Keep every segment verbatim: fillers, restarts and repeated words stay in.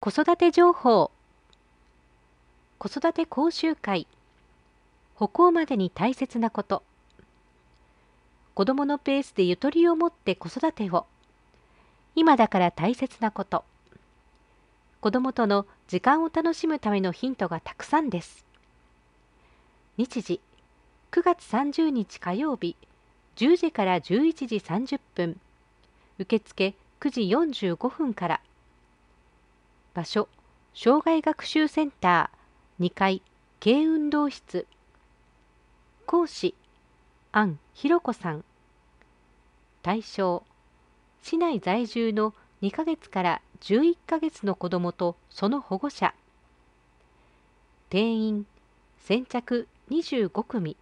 子育て情報。子育て講習会。歩行までに大切なこと。子どものペースでゆとりを持って子育てを。今だから大切なこと。子どもとの時間を楽しむためのヒントがたくさんです。日時、くがつさんじゅうにち火曜日、じゅうじからじゅういちじさんじゅっぷん。受付くじよんじゅうごふんから。場所、障害学習センターにかい軽運動室。講師、安ひろ子さん。対象、市内在住のにかげつからじゅういっかげつの子どもとその保護者。定員、先着にじゅうごくみ。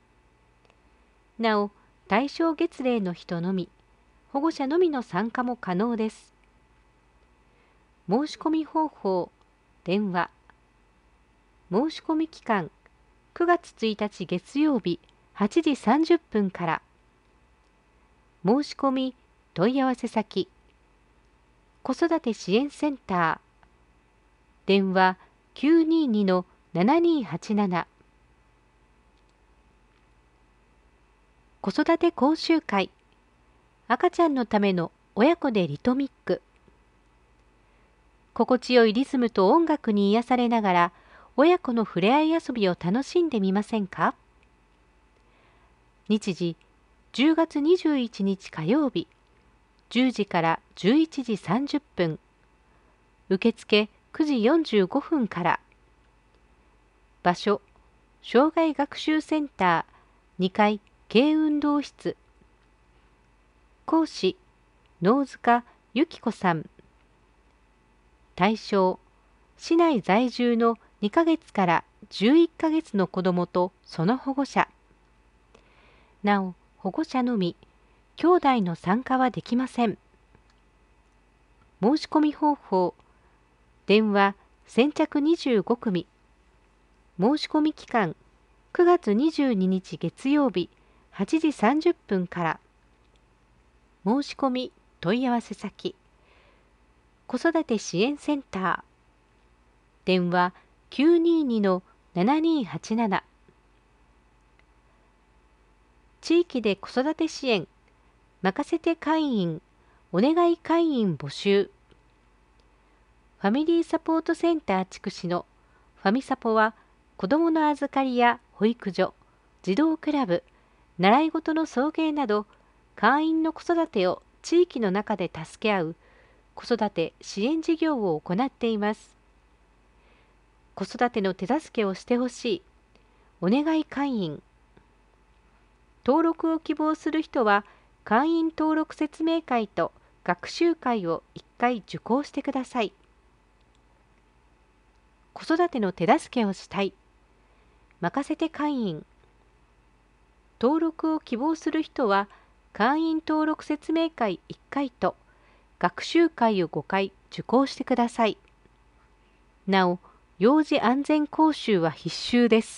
なお、対象月齢の人のみ、保護者のみの参加も可能です。申し込み方法、電話。申し込み期間、くがつついたち月曜日はちじさんじゅっぷんから。申し込み問い合わせ先、子育て支援センター。電話きゅうにーにのななにーはちなな。子育て講習会。赤ちゃんのための親子でリトミック。心地よいリズムと音楽に癒されながら、親子の触れ合い遊びを楽しんでみませんか？日時、じゅうがつにじゅういちにち火曜日、じゅうじからじゅういちじさんじゅっぷん。受付くじよんじゅうごふんから。場所、障害学習センターにかい軽運動室。講師、能塚由紀子さん。対象、市内在住のにかげつからじゅういっかげつの子どもとその保護者。なお、保護者のみ、兄弟の参加はできません。申し込み方法、電話先着にじゅうごくみ。申し込み期間、くがつにじゅうににち月曜日はちじさんじゅっぷんから。申し込み問い合わせ先、子育て支援センター。電話きゅうにーにのななにーはちなな。地域で子育て支援、任せて会員、お願い会員募集。ファミリーサポートセンター筑紫のファミサポは、子どもの預かりや保育所、児童クラブ、習い事の送迎など、会員の子育てを地域の中で助け合う子育て支援事業を行っています。子育ての手助けをしてほしい、お願い会員。登録を希望する人は、会員登録説明会と学習会をいっかい受講してください。子育ての手助けをしたい、任せて会員。登録を希望する人は、会員登録説明会いっかいと学習会をごかい受講してください。なお、幼児安全講習は必修です。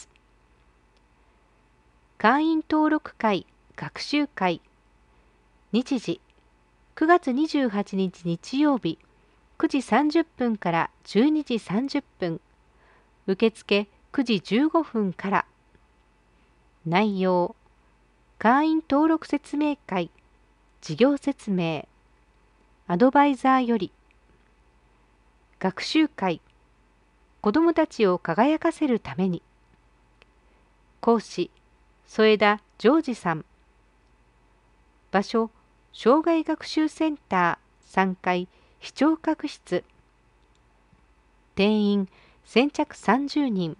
会員登録会、学習会。日時、くがつにじゅうはちにち日曜日、くじさんじゅっぷんからじゅうにじさんじゅっぷん。受付くじじゅうごふんから。内容、会員登録説明会、事業説明、アドバイザーより。学習会、子どもたちを輝かせるために。講師、添田ジョージさん。場所、障害学習センターさんかい視聴覚室。定員、先着さんじゅうにん。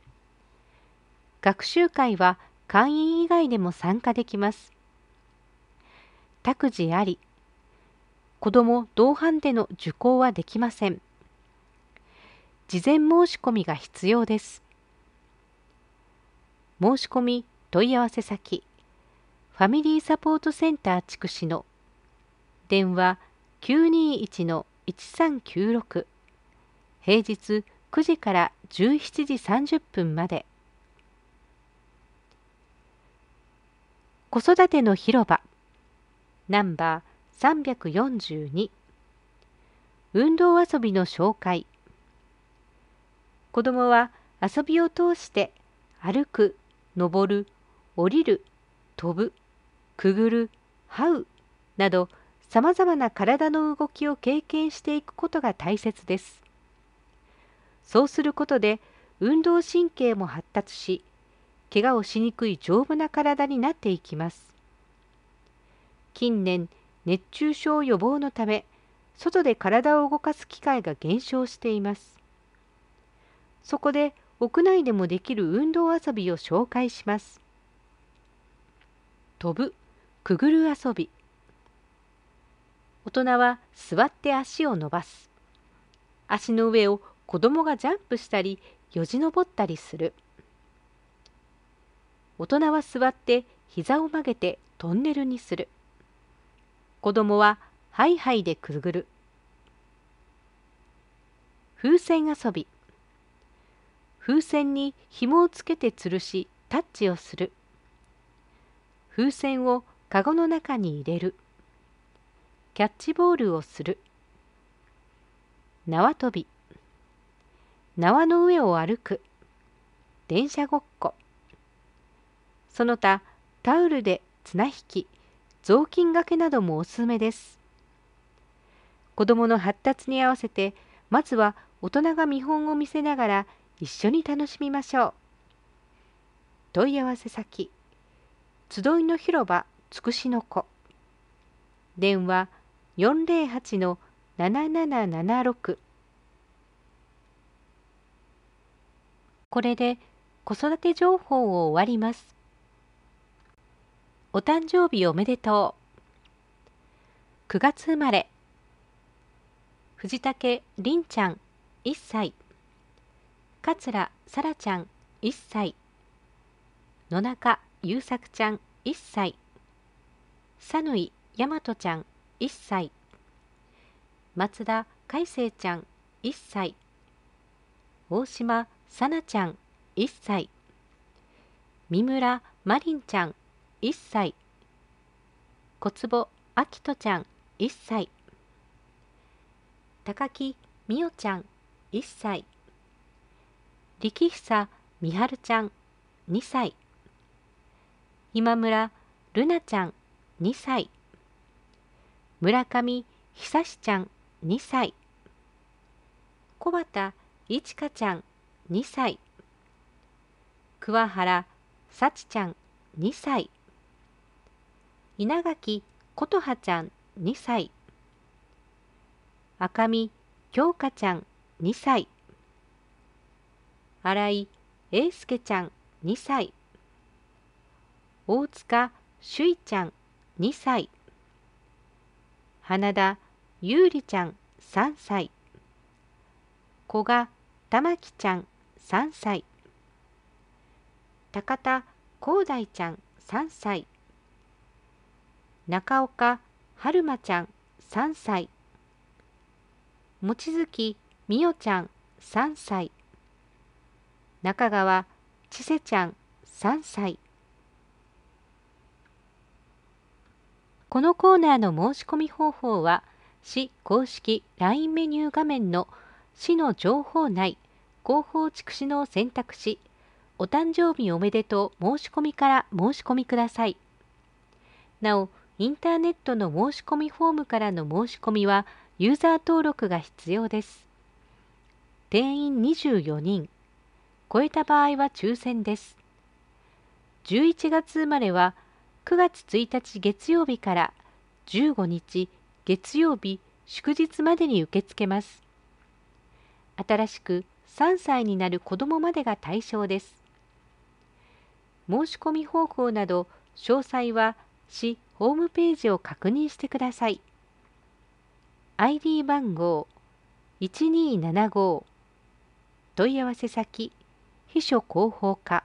学習会は会員以外でも参加できます。託児あり。子ども同伴での受講はできません。事前申し込みが必要です。申し込み問い合わせ先、ファミリーサポートセンター筑紫の電話きゅうにーいちのいちさんきゅうろく。平日くじからじゅうしちじさんじゅっぷんまで。子育ての広場ナンバーさんびゃくよんじゅうに。運動遊びの紹介。 子供は遊びを通して歩く、登る、降りる、飛ぶ、くぐる、這うなどさまざまな体の動きを経験していくことが大切です。そうすることで運動神経も発達し、怪我をしにくい丈夫な体になっていきます。近年、熱中症予防のため、外で体を動かす機会が減少しています。そこで屋内でもできる運動遊びを紹介します。飛ぶ、くぐる遊び。大人は座って足を伸ばす。足の上を子供がジャンプしたり、よじ登ったりする。大人は座って膝を曲げてトンネルにする。子供はハイハイでくぐる。風船遊び。風船に紐をつけて吊るしタッチをする。風船をかごの中に入れる。キャッチボールをする。縄跳び。縄の上を歩く。電車ごっこ。その他タオルで綱引き、雑巾がけなどもおすすめです。子どもの発達に合わせて、まずは大人が見本を見せながら一緒に楽しみましょう。問い合わせ先、集いの広場つくしの子。電話 よんゼロはちのななななななろく。これで子育て情報を終わります。お誕生日おめでとう。くがつ生まれ。藤竹凛ちゃんいっさい。桂さらちゃんいっさい。野中優作ちゃんいっさい。佐野井大和ちゃんいっさい。松田海生ちゃんいっさい。大島さなちゃんいっさい。三村まりんちゃんいっさい。小坪あきとちゃんいっさい。高木みおちゃんいっさい。力久みはるちゃんにさい。今村るなちゃんにさい。村上久志ちゃんにさい。小畑いちかちゃんにさい。桑原幸ちゃんにさい。稲垣琴葉ちゃんにさい。赤見京香ちゃんにさい。新井英介ちゃんにさい。大塚しゅいちゃんにさい。花田優里ちゃんさんさい。古賀玉木ちゃんさんさい。高田光大ちゃんさんさい。中岡春馬ちゃんさんさい。望月美代ちゃんさんさい。中川千世ちゃんさんさい。このコーナーの申し込み方法は、市公式 ライン メニュー画面の市の情報内、広報筑紫のを選択し、お誕生日おめでとう申し込みから申し込みください。なお、インターネットの申し込みフォームからの申し込みは、ユーザー登録が必要です。定員にじゅうよにん、超えた場合は抽選です。じゅういちがつ生まれは、くがつついたち月曜日からじゅうごにち月曜日祝日までに受け付けます。新しくさんさいになる子どもまでが対象です。申し込み方法など詳細は市ホームページを確認してください。アイディー 番号いちにーななご、問い合わせ先秘書広報課。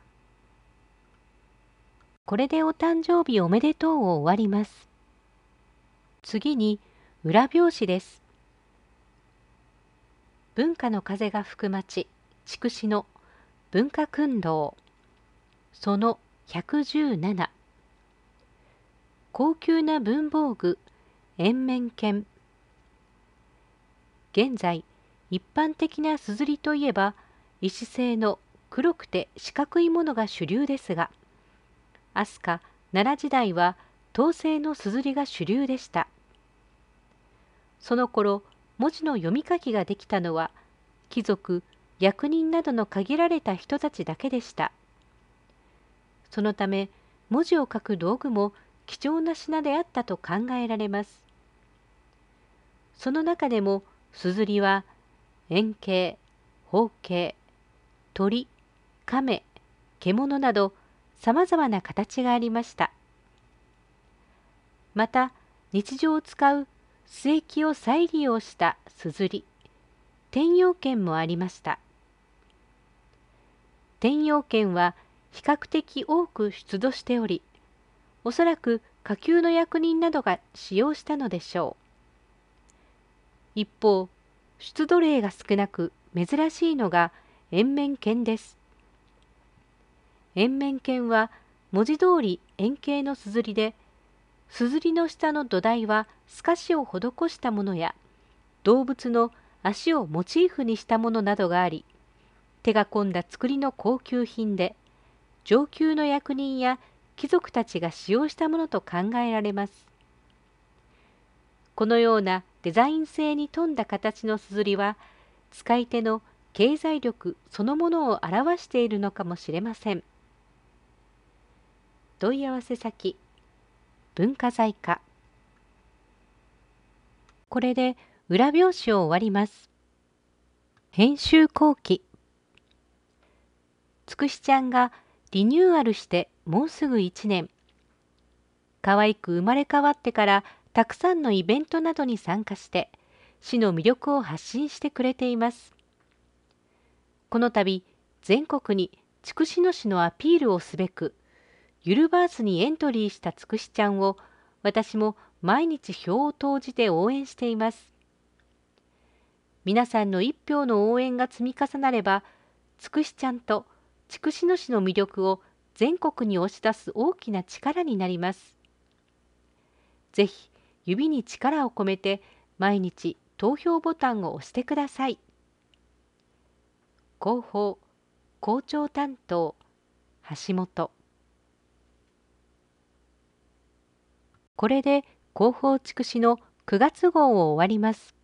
これでお誕生日おめでとうを終わります。次に裏表紙です。文化の風が吹く町、筑紫の文化訓導。そのひゃくじゅうなな。高級な文房具、円面剣。現在、一般的なすずりといえば、 石製の黒くて四角いものが主流ですが、飛鳥、奈良時代は陶製の硯が主流でした。その頃、文字の読み書きができたのは、貴族、役人などの限られた人たちだけでした。そのため、文字を書く道具も貴重な品であったと考えられます。その中でも、硯は円形、方形、鳥、亀、獣などさまざまな形がありました。また、日常を使う須液を再利用した硯、天陽剣もありました。天陽剣は比較的多く出土しており、おそらく下級の役人などが使用したのでしょう。一方、出土例が少なく珍しいのが円面剣です。円面剣は文字通り円形の硯で、硯の下の土台は透かしを施したものや、動物の足をモチーフにしたものなどがあり、手が込んだ作りの高級品で、上級の役人や貴族たちが使用したものと考えられます。このようなデザイン性に富んだ形の硯は、使い手の経済力そのものを表しているのかもしれません。問い合わせ先、文化財課。これで裏表紙を終わります。編集後期。つくしちゃんがリニューアルしてもうすぐいちねん。可愛く生まれ変わってからたくさんのイベントなどに参加して市の魅力を発信してくれています。この度全国に筑紫野市のアピールをすべくゆるバースにエントリーしたつくしちゃんを私も毎日票を投じて応援しています。皆さんの一票の応援が積み重なれば、つくしちゃんと筑紫野市の魅力を全国に押し出す大きな力になります。ぜひ指に力を込めて毎日投票ボタンを押してください。広報校長担当橋本。これで広報筑紫のくがつ号を終わります。